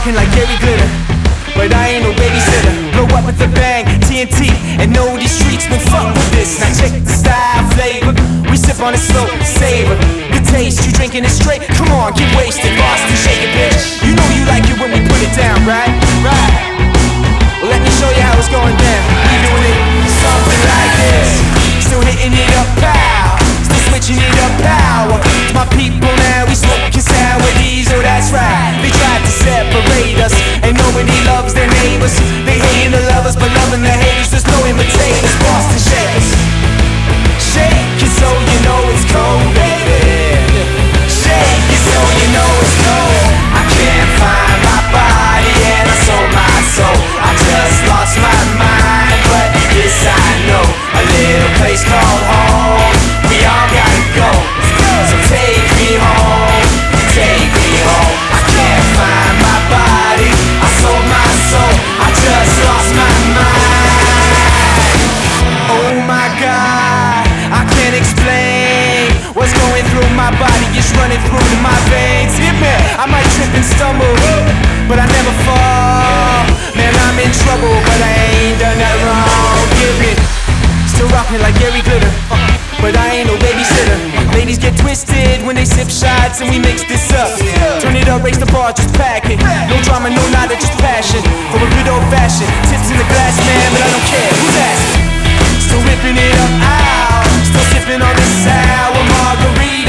rockin' like Gary Glitter, but I ain't no babysitter. Blow up with a bang, TNT, and know these streets won't fuck with this. Now check the style, flavor, we sip on it slow, savor the taste. You drinking it straight? Come on, get wasted. Boston, shake it, bitch. You know you like it when we put it down, right? Right. Well, let me show you how it's going down. We doing it something like this. Still hitting it up, pow. Still switching it up, power. To my people now, we smoking sour-D's, oh that's right. They tried to separate us, and nobody loves their neighbors. They hating the lovers, but loving the haters. There's no imitators. Boston shakers, shake it so you know it's cold, baby. Shake it so you know it's cold. I can't find my body and I sold my soul. I just lost my mind, but this I know. A little place called home. We all gotta go. So take me home, take me home. I can't find my body, I sold my soul. I just lost my mind. Oh my God, I can't explain what's going through my body. It's running through my veins. Hit me, I might trip and stumble, but I never fall. Man, I'm in trouble, but I ain't done that wrong. Give it, still rockin' like Gary Glitter, but I ain't no babysitter. Ladies get twisted when they sip shots and we mix this up. Turn it up, raise the bar, just pack it. No drama, no nada, just passion. For a good old fashioned tips in the glass, man, but I don't care. Who's asking? Still ripping it up, ow. Still sipping on this sour margarita.